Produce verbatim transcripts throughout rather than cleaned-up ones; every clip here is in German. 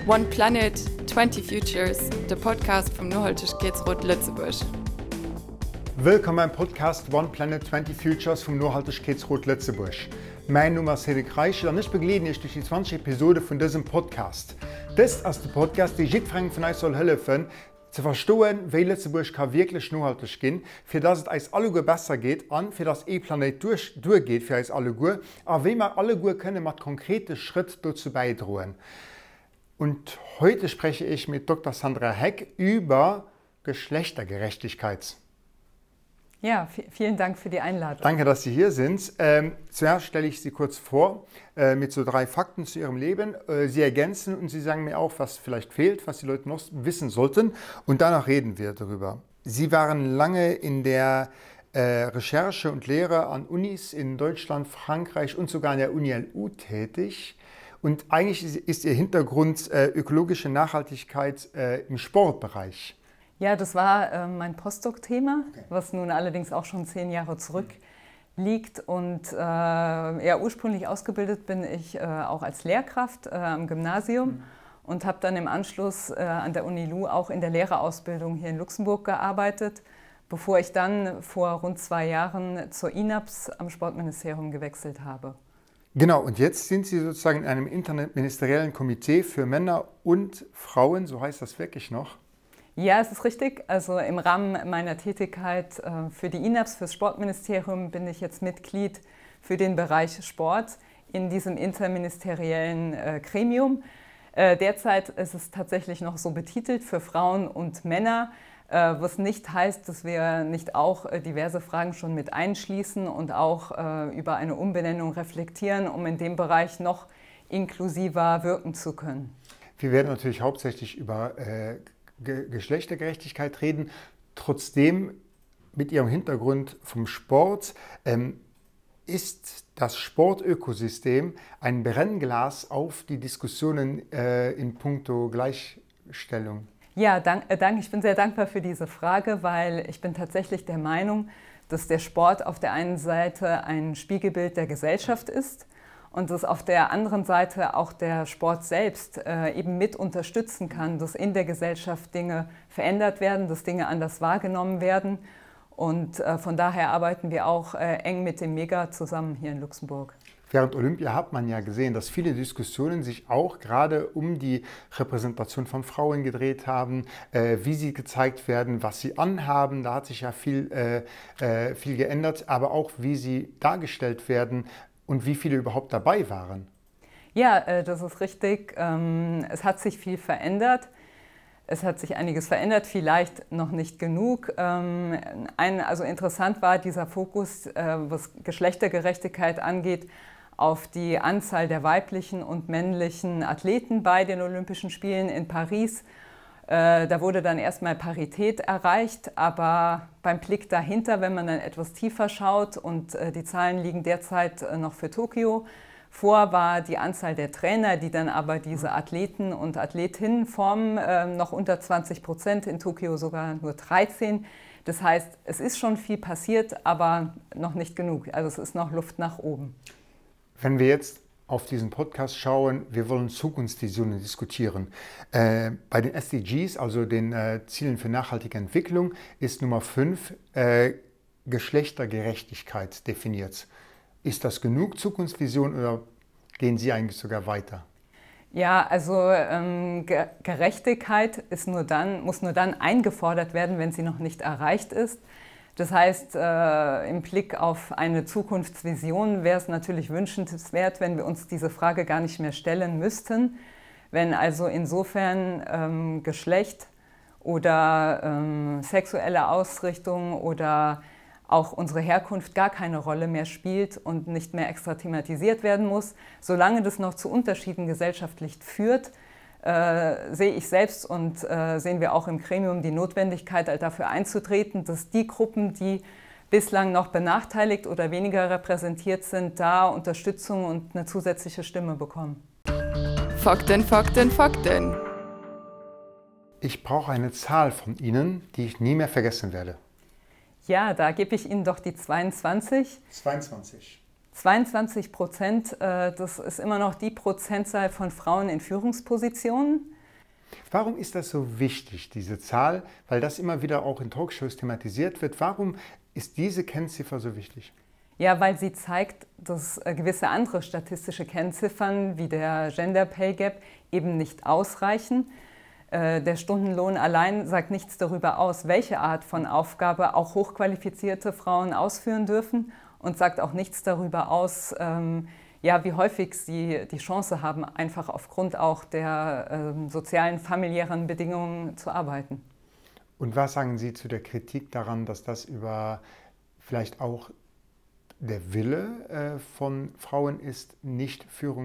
One Planet, twenty Futures, der Podcast vom Nachhaltigkeitsrat Lützeburg. Willkommen beim Podcast One Planet, twenty Futures vom Nachhaltigkeitsrat Lützeburg. Mein Name ist Cedric Reichel und ich begleite euch durch die zwanzig Episoden von diesem Podcast. Das ist der Podcast, der jede Frage von euch soll helfen, zu verstehen, wie Lützeburg kann wirklich nachhaltig gehen, für das es uns alle gut besser geht und für das E-Planet durch, durchgeht für uns alle gut, aber wie wir alle gut können mit konkreten Schritten dazu beitragen. Und heute spreche ich mit Doktor Sandra Heck über Geschlechtergerechtigkeit. Ja, vielen Dank für die Einladung. Danke, dass Sie hier sind. Ähm, zuerst stelle ich Sie kurz vor äh, mit so drei Fakten zu Ihrem Leben. Äh, Sie ergänzen und Sie sagen mir auch, was vielleicht fehlt, was die Leute noch wissen sollten. Und danach reden wir darüber. Sie waren lange in der äh, Recherche und Lehre an Unis in Deutschland, Frankreich und sogar an der Uni L U tätig. Und eigentlich ist Ihr Hintergrund äh, ökologische Nachhaltigkeit äh, im Sportbereich. Ja, das war äh, mein Postdoc-Thema, okay. Was nun allerdings auch schon zehn Jahre zurückliegt. Und äh, ja, ursprünglich ausgebildet bin ich äh, auch als Lehrkraft äh, am Gymnasium mhm. und habe dann im Anschluss äh, an der Uni L U auch in der Lehrerausbildung hier in Luxemburg gearbeitet, bevor ich dann vor rund zwei Jahren zur I N A P S am Sportministerium gewechselt habe. Genau, und jetzt sind Sie sozusagen in einem interministeriellen Komitee für Männer und Frauen, so heißt das wirklich noch? Ja, es ist richtig. Also im Rahmen meiner Tätigkeit für die I N A P S, fürs Sportministerium, bin ich jetzt Mitglied für den Bereich Sport in diesem interministeriellen Gremium. Derzeit ist es tatsächlich noch so betitelt für Frauen und Männer, was nicht heißt, dass wir nicht auch diverse Fragen schon mit einschließen und auch über eine Umbenennung reflektieren, um in dem Bereich noch inklusiver wirken zu können. Wir werden natürlich hauptsächlich über äh, Ge- Geschlechtergerechtigkeit reden. Trotzdem, mit Ihrem Hintergrund vom Sport, ähm, ist das Sportökosystem ein Brennglas auf die Diskussionen äh, in puncto Gleichstellung? Ja, dank, äh, danke. Ich bin sehr dankbar für diese Frage, weil ich bin tatsächlich der Meinung, dass der Sport auf der einen Seite ein Spiegelbild der Gesellschaft ist und dass auf der anderen Seite auch der Sport selbst äh, eben mit unterstützen kann, dass in der Gesellschaft Dinge verändert werden, dass Dinge anders wahrgenommen werden. Und äh, von daher arbeiten wir auch äh, eng mit dem Mega zusammen hier in Luxemburg. Während Olympia hat man ja gesehen, dass viele Diskussionen sich auch gerade um die Repräsentation von Frauen gedreht haben, äh, wie sie gezeigt werden, was sie anhaben. Da hat sich ja viel, äh, äh, viel geändert, aber auch wie sie dargestellt werden und wie viele überhaupt dabei waren. Ja, äh, das ist richtig. Ähm, es hat sich viel verändert. Es hat sich einiges verändert, vielleicht noch nicht genug. Ähm, ein, also interessant war dieser Fokus, äh, was Geschlechtergerechtigkeit angeht, auf die Anzahl der weiblichen und männlichen Athleten bei den Olympischen Spielen in Paris. Äh, da wurde dann erstmal Parität erreicht, aber beim Blick dahinter, wenn man dann etwas tiefer schaut und äh, die Zahlen liegen derzeit äh, noch für Tokio vor, war die Anzahl der Trainer, die dann aber diese Athleten und Athletinnen formen, äh, noch unter zwanzig Prozent, in Tokio sogar nur dreizehn. Das heißt, es ist schon viel passiert, aber noch nicht genug. Also es ist noch Luft nach oben. Wenn wir jetzt auf diesen Podcast schauen, wir wollen Zukunftsvisionen diskutieren. Äh, bei den S D Gs, also den äh, Zielen für nachhaltige Entwicklung, ist Nummer fünf äh, Geschlechtergerechtigkeit definiert. Ist das genug Zukunftsvision oder gehen Sie eigentlich sogar weiter? Ja, also ähm, Ge- Gerechtigkeit ist nur dann, muss nur dann eingefordert werden, wenn sie noch nicht erreicht ist. Das heißt, äh, im Blick auf eine Zukunftsvision wäre es natürlich wünschenswert, wenn wir uns diese Frage gar nicht mehr stellen müssten. Wenn also insofern ähm, Geschlecht oder ähm, sexuelle Ausrichtung oder auch unsere Herkunft gar keine Rolle mehr spielt und nicht mehr extra thematisiert werden muss. Solange das noch zu Unterschieden gesellschaftlich führt, äh, sehe ich selbst und äh, sehen wir auch im Gremium die Notwendigkeit, halt dafür einzutreten, dass die Gruppen, die bislang noch benachteiligt oder weniger repräsentiert sind, da Unterstützung und eine zusätzliche Stimme bekommen. Fakten, Fakten, Fakten. Ich brauche eine Zahl von Ihnen, die ich nie mehr vergessen werde. Ja, da gebe ich Ihnen doch die zweiundzwanzig. zweiundzwanzig. zweiundzwanzig Prozent, äh, das ist immer noch die Prozentzahl von Frauen in Führungspositionen. Warum ist das so wichtig, diese Zahl? Weil das immer wieder auch in Talkshows thematisiert wird. Warum ist diese Kennziffer so wichtig? Ja, weil sie zeigt, dass gewisse andere statistische Kennziffern wie der Gender Pay Gap eben nicht ausreichen. Der Stundenlohn allein sagt nichts darüber aus, welche Art von Aufgabe auch hochqualifizierte Frauen ausführen dürfen und sagt auch nichts darüber aus, ähm, ja, wie häufig sie die Chance haben, einfach aufgrund auch der ähm, sozialen, familiären Bedingungen zu arbeiten. Und was sagen Sie zu der Kritik daran, dass das über vielleicht auch der Wille äh, von Frauen ist, nicht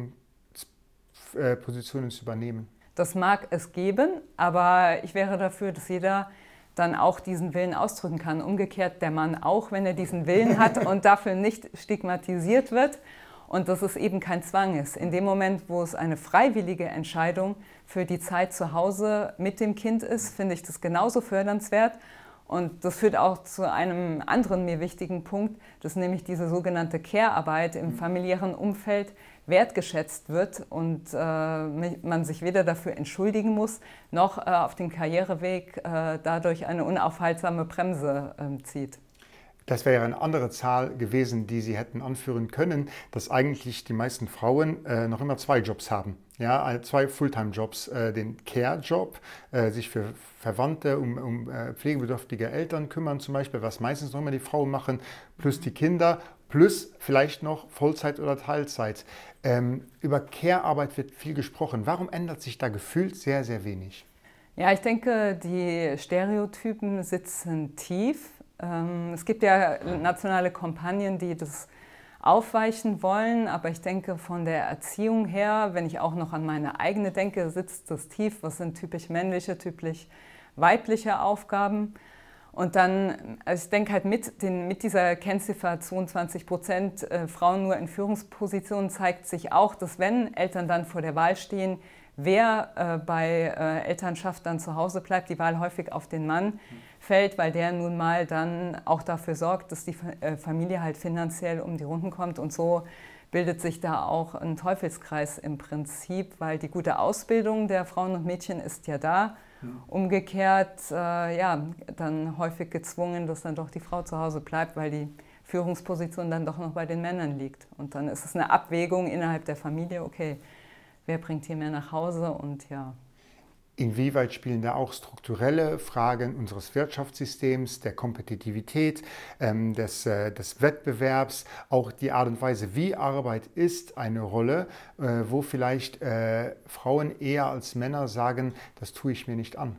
Führungspositionen zu übernehmen? Das mag es geben, aber ich wäre dafür, dass jeder dann auch diesen Willen ausdrücken kann. Umgekehrt der Mann auch, wenn er diesen Willen hat und dafür nicht stigmatisiert wird und dass es eben kein Zwang ist. In dem Moment, wo es eine freiwillige Entscheidung für die Zeit zu Hause mit dem Kind ist, finde ich das genauso fördernswert. Und das führt auch zu einem anderen mir wichtigen Punkt, dass nämlich diese sogenannte Care-Arbeit im familiären Umfeld wertgeschätzt wird und äh, man sich weder dafür entschuldigen muss, noch äh, auf dem Karriereweg äh, dadurch eine unaufhaltsame Bremse äh, zieht. Das wäre eine andere Zahl gewesen, die Sie hätten anführen können, dass eigentlich die meisten Frauen äh, noch immer zwei Jobs haben. Ja, zwei Fulltime-Jobs, äh, den Care-Job, äh, sich für Verwandte, um, um äh, pflegebedürftige Eltern kümmern zum Beispiel, was meistens noch immer die Frauen machen, plus die Kinder, plus vielleicht noch Vollzeit oder Teilzeit. Ähm, über Care-Arbeit wird viel gesprochen. Warum ändert sich da gefühlt sehr, sehr wenig? Ja, ich denke, die Stereotypen sitzen tief. Ähm, es gibt ja nationale Kampagnen, die das aufweichen wollen, aber ich denke, von der Erziehung her, wenn ich auch noch an meine eigene denke, sitzt das tief. Was sind typisch männliche, typisch weibliche Aufgaben? Und dann, also ich denke halt mit, den, mit dieser Kennziffer zweiundzwanzig Prozent äh, Frauen nur in Führungspositionen zeigt sich auch, dass wenn Eltern dann vor der Wahl stehen, wer äh, bei äh, Elternschaft dann zu Hause bleibt, die Wahl häufig auf den Mann fällt, weil der nun mal dann auch dafür sorgt, dass die äh, Familie halt finanziell um die Runden kommt. Und so bildet sich da auch ein Teufelskreis im Prinzip, weil die gute Ausbildung der Frauen und Mädchen ist ja da. Ja. Umgekehrt, äh, ja, dann häufig gezwungen, dass dann doch die Frau zu Hause bleibt, weil die Führungsposition dann doch noch bei den Männern liegt. Und dann ist es eine Abwägung innerhalb der Familie, okay, wer bringt hier mehr nach Hause und ja. Inwieweit spielen da auch strukturelle Fragen unseres Wirtschaftssystems, der Kompetitivität, ähm, des, äh, des Wettbewerbs, auch die Art und Weise, wie Arbeit ist, eine Rolle, äh, wo vielleicht äh, Frauen eher als Männer sagen, das tue ich mir nicht an?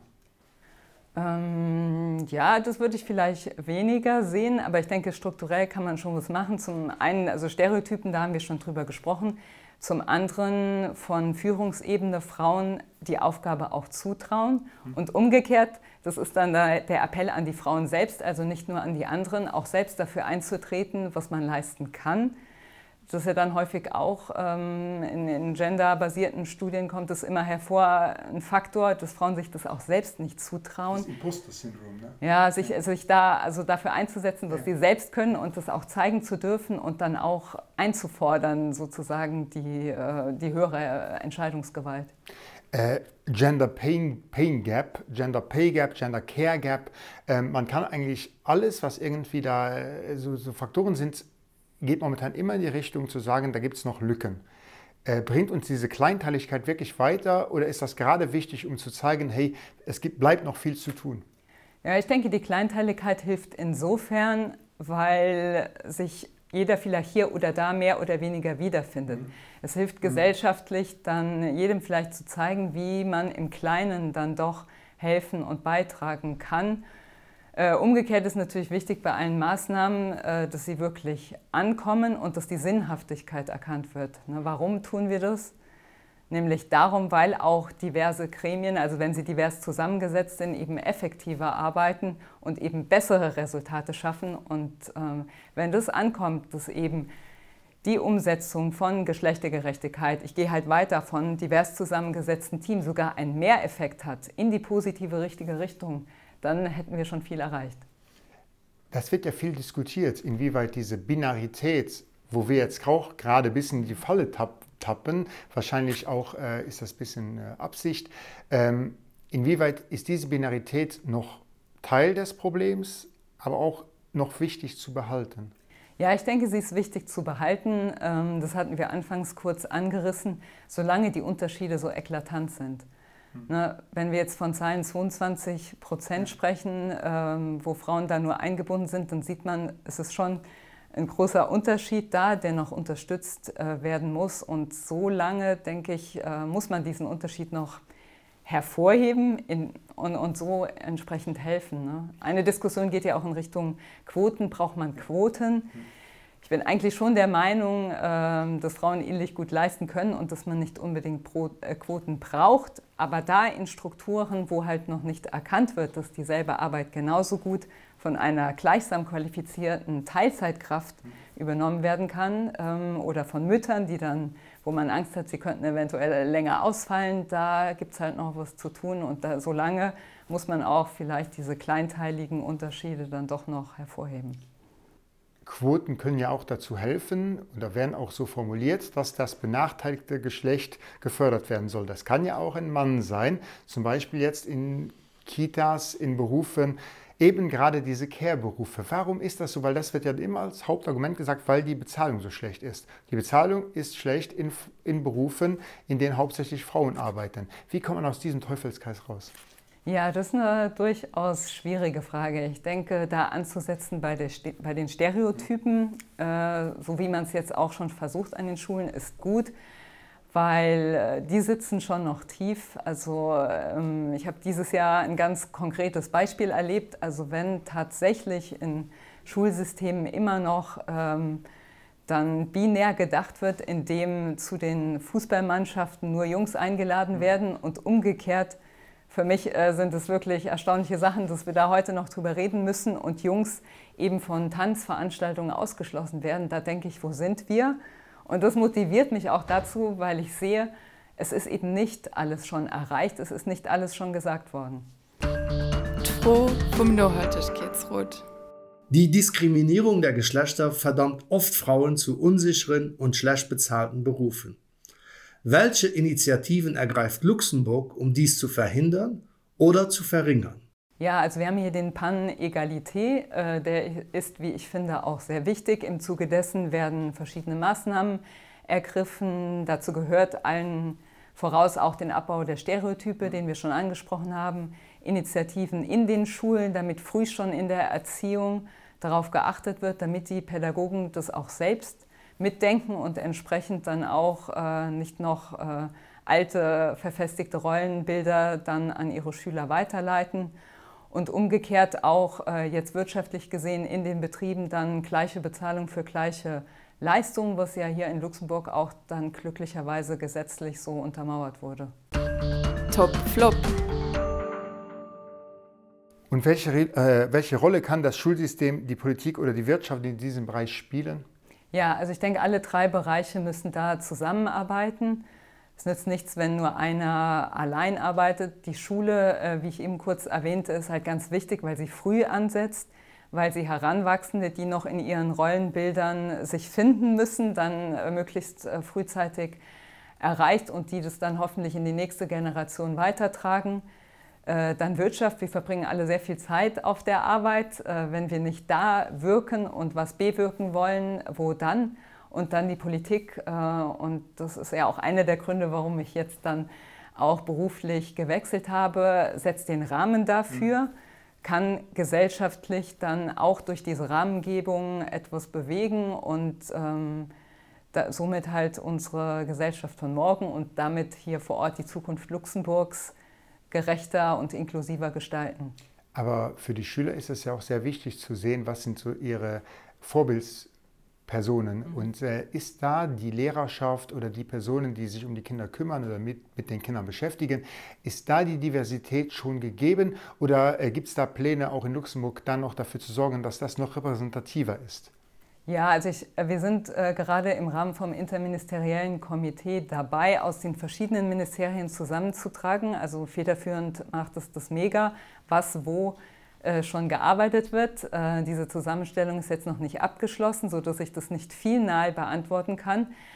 Ähm, ja, das würde ich vielleicht weniger sehen, aber ich denke, strukturell kann man schon was machen. Zum einen, also Stereotypen, da haben wir schon drüber gesprochen. Zum anderen von Führungsebene Frauen die Aufgabe auch zutrauen. Und umgekehrt, das ist dann der Appell an die Frauen selbst, also nicht nur an die anderen, auch selbst dafür einzutreten, was man leisten kann. Das ist ja dann häufig auch ähm, in, in genderbasierten Studien kommt es immer hervor, ein Faktor, dass Frauen sich das auch selbst nicht zutrauen. Das Imposter-Syndrom, ne? Ja, sich, sich da also dafür einzusetzen, dass ja. sie selbst können und das auch zeigen zu dürfen und dann auch einzufordern, sozusagen die, äh, die höhere Entscheidungsgewalt. Äh, Gender Pain, Pain Gap, Gender Pay Gap, Gender Care Gap. Äh, man kann eigentlich alles, was irgendwie da äh, so, so Faktoren sind, geht momentan immer in die Richtung zu sagen, da gibt es noch Lücken. Äh, bringt uns diese Kleinteiligkeit wirklich weiter oder ist das gerade wichtig, um zu zeigen, hey, es gibt, bleibt noch viel zu tun? Ja, ich denke, die Kleinteiligkeit hilft insofern, weil sich jeder vielleicht hier oder da mehr oder weniger wiederfindet. Mhm. Es hilft gesellschaftlich dann jedem vielleicht zu zeigen, wie man im Kleinen dann doch helfen und beitragen kann. Äh, umgekehrt ist natürlich wichtig bei allen Maßnahmen, äh, dass sie wirklich ankommen und dass die Sinnhaftigkeit erkannt wird. Ne, warum tun wir das? Nämlich darum, weil auch diverse Gremien, also wenn sie divers zusammengesetzt sind, eben effektiver arbeiten und eben bessere Resultate schaffen. Und ähm, wenn das ankommt, dass eben die Umsetzung von Geschlechtergerechtigkeit, ich gehe halt weiter von divers zusammengesetzten Teams, sogar einen Mehreffekt hat in die positive, richtige Richtung, dann hätten wir schon viel erreicht. Das wird ja viel diskutiert, inwieweit diese Binarität, wo wir jetzt auch gerade ein bisschen in die Falle tapp, tappen. Wahrscheinlich auch äh, ist das ein bisschen äh, Absicht. Ähm, inwieweit ist diese Binarität noch Teil des Problems, aber auch noch wichtig zu behalten? Ja, ich denke, sie ist wichtig zu behalten. Das hatten wir anfangs kurz angerissen, solange die Unterschiede so eklatant sind. Hm. Wenn wir jetzt von Zahlen zweiundzwanzig Prozent sprechen, wo Frauen da nur eingebunden sind, dann sieht man, es ist schon ein großer Unterschied da, der noch unterstützt werden muss. Und so lange, denke ich, muss man diesen Unterschied noch hervorheben in, und, und so entsprechend helfen. Ne? Eine Diskussion geht ja auch in Richtung Quoten. Braucht man Quoten? Ich bin eigentlich schon der Meinung, äh, dass Frauen ähnlich gut leisten können und dass man nicht unbedingt Pro, äh, Quoten braucht. Aber da in Strukturen, wo halt noch nicht erkannt wird, dass dieselbe Arbeit genauso gut von einer gleichsam qualifizierten Teilzeitkraft übernommen werden kann ähm, oder von Müttern, die dann, wo man Angst hat, sie könnten eventuell länger ausfallen, da gibt es halt noch was zu tun und da, solange muss man auch vielleicht diese kleinteiligen Unterschiede dann doch noch hervorheben. Quoten können ja auch dazu helfen oder werden auch so formuliert, dass das benachteiligte Geschlecht gefördert werden soll. Das kann ja auch ein Mann sein, zum Beispiel jetzt in Kitas, in Berufen, eben gerade diese Care-Berufe. Warum ist das so? Weil das wird ja immer als Hauptargument gesagt, weil die Bezahlung so schlecht ist. Die Bezahlung ist schlecht in, in Berufen, in denen hauptsächlich Frauen arbeiten. Wie kommt man aus diesem Teufelskreis raus? Ja, das ist eine durchaus schwierige Frage. Ich denke, da anzusetzen bei, der, bei den Stereotypen, äh, so wie man es jetzt auch schon versucht an den Schulen, ist gut, weil äh, die sitzen schon noch tief. Also ähm, ich habe dieses Jahr ein ganz konkretes Beispiel erlebt. Also wenn tatsächlich in Schulsystemen immer noch ähm, dann binär gedacht wird, indem zu den Fußballmannschaften nur Jungs eingeladen werden und umgekehrt. Für mich äh, sind es wirklich erstaunliche Sachen, dass wir da heute noch drüber reden müssen und Jungs eben von Tanzveranstaltungen ausgeschlossen werden. Da denke ich, wo sind wir? Und das motiviert mich auch dazu, weil ich sehe, es ist eben nicht alles schon erreicht, es ist nicht alles schon gesagt worden. Tro vom Nachhaltigkeitsrat. Die Diskriminierung der Geschlechter verdammt oft Frauen zu unsicheren und schlecht bezahlten Berufen. Welche Initiativen ergreift Luxemburg, um dies zu verhindern oder zu verringern? Ja, also wir haben hier den Pan Egalité, äh, der ist, wie ich finde, auch sehr wichtig. Im Zuge dessen werden verschiedene Maßnahmen ergriffen. Dazu gehört allen voraus auch den Abbau der Stereotype, den wir schon angesprochen haben. Initiativen in den Schulen, damit früh schon in der Erziehung darauf geachtet wird, damit die Pädagogen das auch selbst mitdenken und entsprechend dann auch äh, nicht noch äh, alte, verfestigte Rollenbilder dann an ihre Schüler weiterleiten und umgekehrt auch äh, jetzt wirtschaftlich gesehen in den Betrieben dann gleiche Bezahlung für gleiche Leistung, was ja hier in Luxemburg auch dann glücklicherweise gesetzlich so untermauert wurde. Top Flop. Und welche, äh, welche Rolle kann das Schulsystem, die Politik oder die Wirtschaft in diesem Bereich spielen? Ja, also ich denke, alle drei Bereiche müssen da zusammenarbeiten. Es nützt nichts, wenn nur einer allein arbeitet. Die Schule, wie ich eben kurz erwähnte, ist halt ganz wichtig, weil sie früh ansetzt, weil sie Heranwachsende, die noch in ihren Rollenbildern sich finden müssen, dann möglichst frühzeitig erreicht und die das dann hoffentlich in die nächste Generation weitertragen. Dann Wirtschaft, wir verbringen alle sehr viel Zeit auf der Arbeit. Wenn wir nicht da wirken und was bewirken wollen, wo dann? Und dann die Politik. Und das ist ja auch einer der Gründe, warum ich jetzt dann auch beruflich gewechselt habe, setzt den Rahmen dafür, kann gesellschaftlich dann auch durch diese Rahmengebung etwas bewegen und ähm, da, somit halt unsere Gesellschaft von morgen und damit hier vor Ort die Zukunft Luxemburgs gerechter und inklusiver gestalten. Aber für die Schüler ist es ja auch sehr wichtig zu sehen, was sind so ihre Vorbildspersonen. Mhm. Und äh, ist da die Lehrerschaft oder die Personen, die sich um die Kinder kümmern oder mit, mit den Kindern beschäftigen, ist da die Diversität schon gegeben oder äh, gibt es da Pläne auch in Luxemburg dann noch dafür zu sorgen, dass das noch repräsentativer ist? Ja, also ich, wir sind äh, gerade im Rahmen vom interministeriellen Komitee dabei, aus den verschiedenen Ministerien zusammenzutragen. Also federführend macht es das Mega, was wo äh, schon gearbeitet wird. Äh, diese Zusammenstellung ist jetzt noch nicht abgeschlossen, sodass ich das nicht final beantworten kann.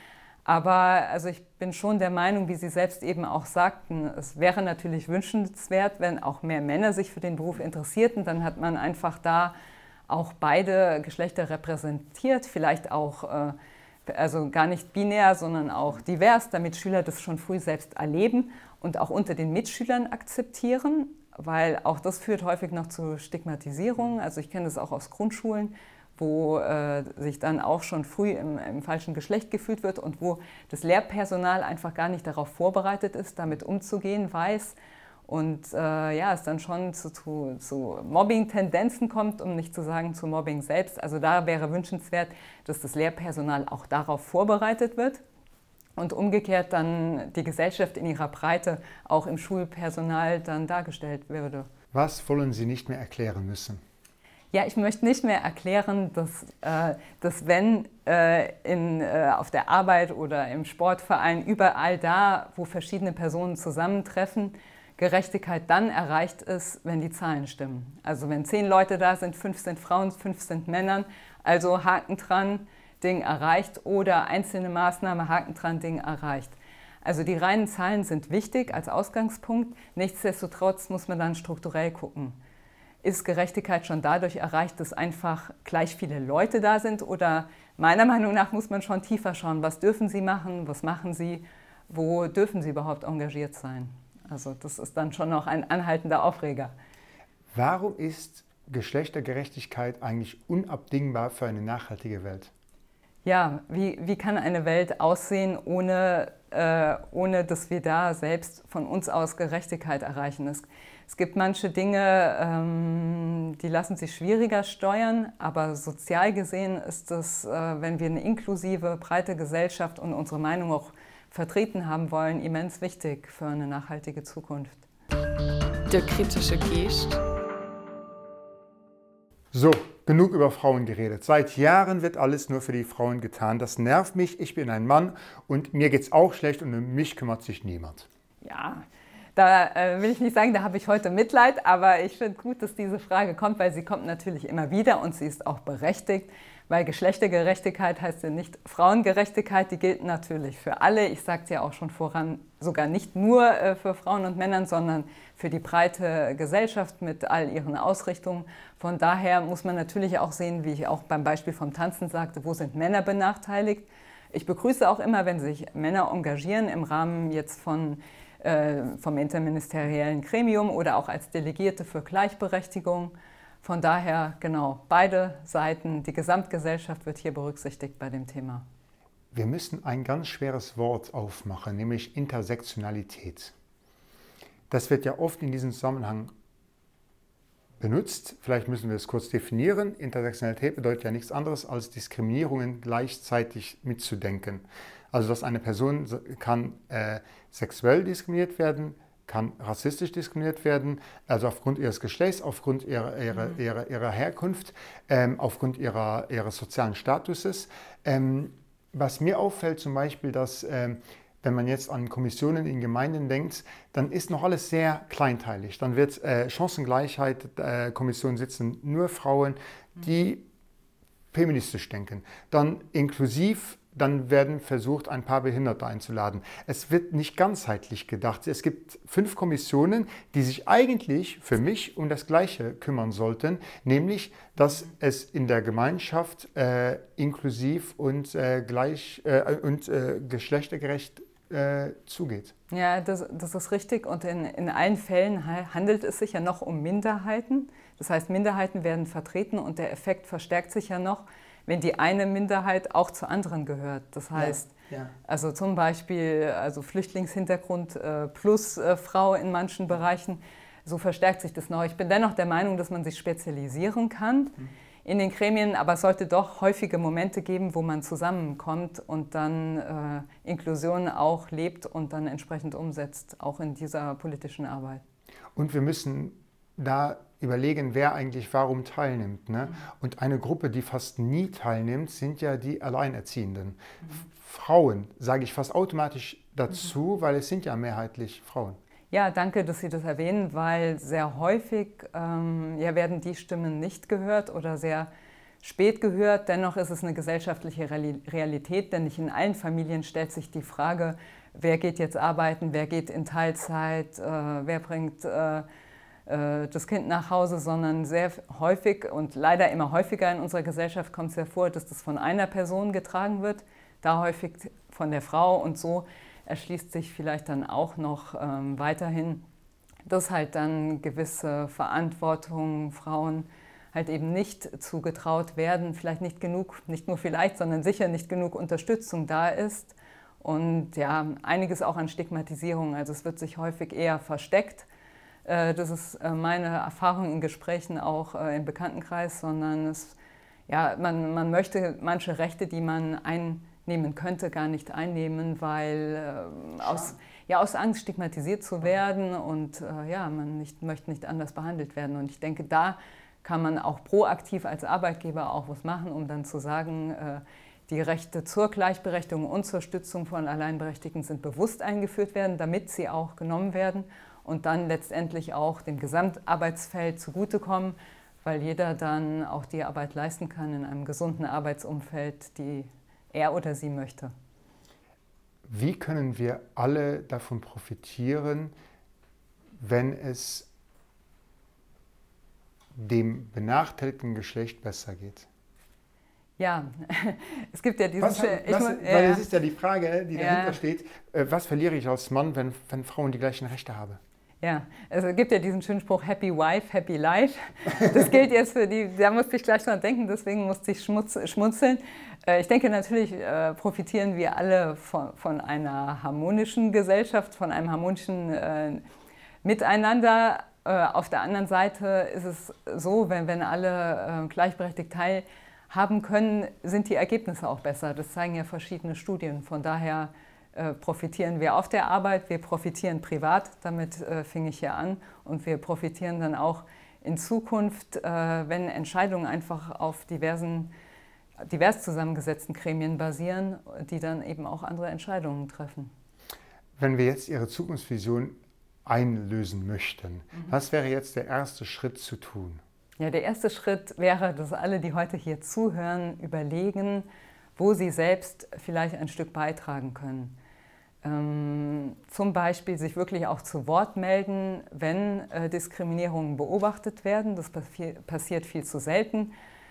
Aber also ich bin schon der Meinung, wie Sie selbst eben auch sagten, es wäre natürlich wünschenswert, wenn auch mehr Männer sich für den Beruf interessierten. Dann hat man einfach da auch beide Geschlechter repräsentiert, vielleicht auch äh, also gar nicht binär, sondern auch divers, damit Schüler das schon früh selbst erleben und auch unter den Mitschülern akzeptieren, weil auch das führt häufig noch zu Stigmatisierung. Also ich kenne das auch aus Grundschulen, wo äh, sich dann auch schon früh im, im falschen Geschlecht gefühlt wird und wo das Lehrpersonal einfach gar nicht darauf vorbereitet ist, damit umzugehen weiß und äh, ja, es dann schon zu, zu, zu Mobbing-Tendenzen kommt, um nicht zu sagen zu Mobbing selbst. Also da wäre wünschenswert, dass das Lehrpersonal auch darauf vorbereitet wird und umgekehrt dann die Gesellschaft in ihrer Breite auch im Schulpersonal dann dargestellt würde. Was wollen Sie nicht mehr erklären müssen? Ja, ich möchte nicht mehr erklären, dass, äh, dass wenn äh, in, äh, auf der Arbeit oder im Sportverein, überall da, wo verschiedene Personen zusammentreffen, Gerechtigkeit dann erreicht ist, wenn die Zahlen stimmen. Also wenn zehn Leute da sind, fünf sind Frauen, fünf sind Männern, also Haken dran, Ding erreicht oder einzelne Maßnahme, Haken dran, Ding erreicht. Also die reinen Zahlen sind wichtig als Ausgangspunkt, nichtsdestotrotz muss man dann strukturell gucken. Ist Gerechtigkeit schon dadurch erreicht, dass einfach gleich viele Leute da sind? Oder meiner Meinung nach muss man schon tiefer schauen, was dürfen sie machen, was machen sie, wo dürfen sie überhaupt engagiert sein? Also das ist dann schon noch ein anhaltender Aufreger. Warum ist Geschlechtergerechtigkeit eigentlich unabdingbar für eine nachhaltige Welt? Ja, wie, wie kann eine Welt aussehen, ohne, äh, ohne dass wir da selbst von uns aus Gerechtigkeit erreichen? Es, Es gibt manche Dinge, ähm, die lassen sich schwieriger steuern, aber sozial gesehen ist es, äh, wenn wir eine inklusive, breite Gesellschaft und unsere Meinung auch vertreten haben wollen, immens wichtig für eine nachhaltige Zukunft. Der kritische Geist. So, genug über Frauen geredet. Seit Jahren wird alles nur für die Frauen getan. Das nervt mich, ich bin ein Mann und mir geht's auch schlecht und um mich kümmert sich niemand. Ja. Da äh, will ich nicht sagen, da habe ich heute Mitleid, aber ich finde gut, dass diese Frage kommt, weil sie kommt natürlich immer wieder und sie ist auch berechtigt, weil Geschlechtergerechtigkeit heißt ja nicht Frauengerechtigkeit, die gilt natürlich für alle. Ich sagte ja auch schon voran, sogar nicht nur äh, für Frauen und Männern, sondern für die breite Gesellschaft mit all ihren Ausrichtungen. Von daher muss man natürlich auch sehen, wie ich auch beim Beispiel vom Tanzen sagte, wo sind Männer benachteiligt. Ich begrüße auch immer, wenn sich Männer engagieren im Rahmen jetzt von vom interministeriellen Gremium oder auch als Delegierte für Gleichberechtigung. Von daher, genau, beide Seiten, die Gesamtgesellschaft wird hier berücksichtigt bei dem Thema. Wir müssen ein ganz schweres Wort aufmachen, nämlich Intersektionalität. Das wird ja oft in diesem Zusammenhang benutzt. Vielleicht müssen wir es kurz definieren. Intersektionalität bedeutet ja nichts anderes, als Diskriminierungen gleichzeitig mitzudenken. Also dass eine Person kann äh, sexuell diskriminiert werden, kann rassistisch diskriminiert werden, also aufgrund ihres Geschlechts, aufgrund ihrer, ihrer, mhm. ihrer, ihrer Herkunft, ähm, aufgrund ihrer, ihres sozialen Statuses. Ähm, was mir auffällt zum Beispiel, dass ähm, wenn man jetzt an Kommissionen in Gemeinden denkt, dann ist noch alles sehr kleinteilig. Dann wird äh, Chancengleichheit, äh, Kommissionen sitzen nur Frauen, die feministisch denken. Dann inklusiv, dann werden versucht, ein paar Behinderte einzuladen. Es wird nicht ganzheitlich gedacht. Es gibt fünf Kommissionen, die sich eigentlich für mich um das Gleiche kümmern sollten, nämlich, dass es in der Gemeinschaft äh, inklusiv und, äh, gleich, äh, und äh, geschlechtergerecht äh, zugeht. Ja, das, das ist richtig und in, in allen Fällen handelt es sich ja noch um Minderheiten. Das heißt, Minderheiten werden vertreten und der Effekt verstärkt sich ja noch, wenn die eine Minderheit auch zu anderen gehört. Das heißt, ja, ja. also zum Beispiel also Flüchtlingshintergrund äh, plus äh, Frau in manchen Bereichen, so verstärkt sich das noch. Ich bin dennoch der Meinung, dass man sich spezialisieren kann mhm. in den Gremien, aber es sollte doch häufige Momente geben, wo man zusammenkommt und dann äh, Inklusion auch lebt und dann entsprechend umsetzt, auch in dieser politischen Arbeit. Und wir müssen da überlegen, wer eigentlich warum teilnimmt. Ne? Und eine Gruppe, die fast nie teilnimmt, sind ja die Alleinerziehenden. Mhm. Frauen sage ich fast automatisch dazu, mhm. weil es sind ja mehrheitlich Frauen. Ja, danke, dass Sie das erwähnen, weil sehr häufig ähm, ja, werden die Stimmen nicht gehört oder sehr spät gehört. Dennoch ist es eine gesellschaftliche Realität, denn nicht in allen Familien stellt sich die Frage, wer geht jetzt arbeiten, wer geht in Teilzeit, äh, wer bringt äh, äh, das Kind nach Hause, sondern sehr häufig und leider immer häufiger in unserer Gesellschaft kommt es hervor, dass das von einer Person getragen wird, da häufig von der Frau, und so erschließt sich vielleicht dann auch noch ähm, weiterhin, dass halt dann gewisse Verantwortungen Frauen halt eben nicht zugetraut werden, vielleicht nicht genug, nicht nur vielleicht, sondern sicher nicht genug Unterstützung da ist. Und ja, einiges auch an Stigmatisierung, also es wird sich häufig eher versteckt. Das ist meine Erfahrung in Gesprächen auch im Bekanntenkreis, sondern es, ja, man, man möchte manche Rechte, die man einnehmen könnte, gar nicht einnehmen, weil äh, aus, ja, aus Angst stigmatisiert zu werden und äh, ja, man nicht, möchte nicht anders behandelt werden. Und ich denke, da kann man auch proaktiv als Arbeitgeber auch was machen, um dann zu sagen, äh, die Rechte zur Gleichberechtigung und zur Stützung von Alleinberechtigten sind bewusst eingeführt werden, damit sie auch genommen werden und dann letztendlich auch dem Gesamtarbeitsfeld zugutekommen, weil jeder dann auch die Arbeit leisten kann in einem gesunden Arbeitsumfeld, die er oder sie möchte. Wie können wir alle davon profitieren, wenn es dem benachteiligten Geschlecht besser geht? Ja, es gibt ja diesen... Was, was, ich, weil ja, das ist ja die Frage, die dahinter ja. steht, was verliere ich als Mann, wenn, wenn Frauen die gleichen Rechte haben? Ja, also es gibt ja diesen schönen Spruch, Happy Wife, Happy Life. Das gilt jetzt für die, da musste ich gleich dran denken, deswegen musste ich schmutz, schmunzeln. Ich denke, natürlich äh, profitieren wir alle von, von einer harmonischen Gesellschaft, von einem harmonischen äh, Miteinander. Äh, auf der anderen Seite ist es so, wenn, wenn alle äh, gleichberechtigt teilhaben können, sind die Ergebnisse auch besser. Das zeigen ja verschiedene Studien. Von daher äh, profitieren wir auf der Arbeit, wir profitieren privat, damit äh, fing ich hier an, und wir profitieren dann auch in Zukunft, äh, wenn Entscheidungen einfach auf diversen divers zusammengesetzten Gremien basieren, die dann eben auch andere Entscheidungen treffen. Wenn wir jetzt Ihre Zukunftsvision einlösen möchten, mhm. was wäre jetzt der erste Schritt zu tun? Ja, der erste Schritt wäre, dass alle, die heute hier zuhören, überlegen, wo sie selbst vielleicht ein Stück beitragen können. Ähm, zum Beispiel sich wirklich auch zu Wort melden, wenn äh, Diskriminierungen beobachtet werden. Das passiert viel zu selten.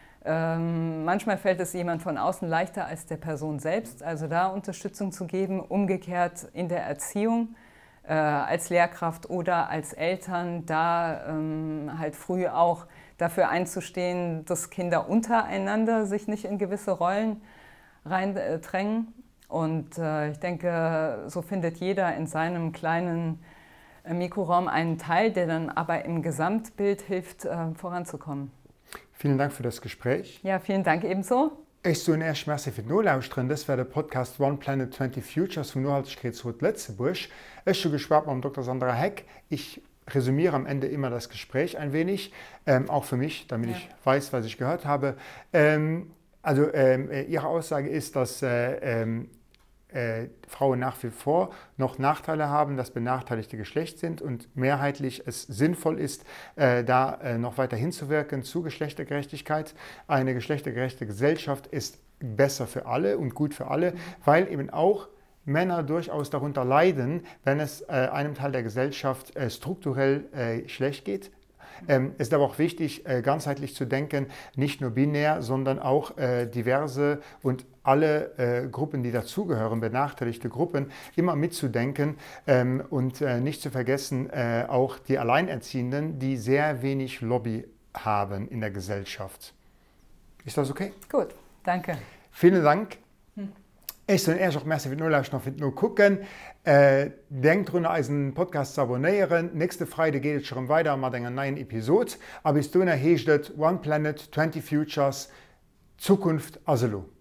Ähm, manchmal fällt es jemand von außen leichter als der Person selbst, also da Unterstützung zu geben, umgekehrt in der Erziehung äh, als Lehrkraft oder als Eltern, da ähm, halt früh auch dafür einzustehen, dass Kinder untereinander sich nicht in gewisse Rollen reindrängen. Und äh, ich denke, so findet jeder in seinem kleinen äh, Mikroraum einen Teil, der dann aber im Gesamtbild hilft, äh, voranzukommen. Vielen Dank für das Gespräch. Ja, vielen Dank ebenso. Ich so erst merci für die Nolauschen. Das war der Podcast One Planet twenty Futures vom Nachhaltigkeitsrat Letzteburg. Ich bin gespannt mit Doktor Sandra Heck. Ich resümiere am Ende immer das Gespräch ein wenig, ähm, auch für mich, damit ja. ich weiß, was ich gehört habe. Ähm, also ähm, Ihre Aussage ist, dass äh, ähm, äh, Frauen nach wie vor noch Nachteile haben, das benachteiligte Geschlecht sind und mehrheitlich es sinnvoll ist, äh, da äh, noch weiter hinzuwirken zu Geschlechtergerechtigkeit. Eine geschlechtergerechte Gesellschaft ist besser für alle und gut für alle, weil eben auch Männer durchaus darunter leiden, wenn es äh, einem Teil der Gesellschaft äh, strukturell äh, schlecht geht. Ähm, es ist aber auch wichtig, äh, ganzheitlich zu denken, nicht nur binär, sondern auch äh, diverse und alle äh, Gruppen, die dazugehören, benachteiligte Gruppen, immer mitzudenken ähm, und äh, nicht zu vergessen, äh, auch die Alleinerziehenden, die sehr wenig Lobby haben in der Gesellschaft. Ist das okay? Gut, danke. Vielen Dank. Hm. Ich soll erst auch merci für null noch nur gucken. Äh, denkt daran, unseren Podcast zu abonnieren. Nächste Freitag geht es schon weiter mit einer neuen Episode. Aber bis dahin heißt es One Planet, twenty Futures, Zukunft Aselo.